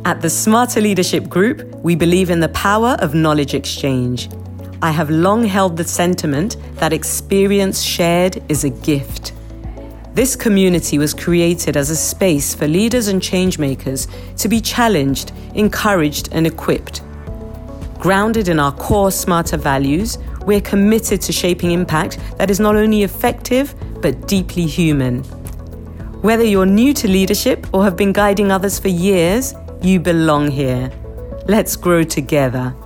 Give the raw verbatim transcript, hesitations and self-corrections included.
At the Smarter Leadership Group, we believe in the power of knowledge exchange. I have long held the sentiment that experience shared is a gift. This community was created as a space for leaders and changemakers to be challenged, encouraged, and equipped. Grounded in our core Smarter values, we're committed to shaping impact that is not only effective, but deeply human. Whether you're new to leadership or have been guiding others for years, you belong here. Let's grow together.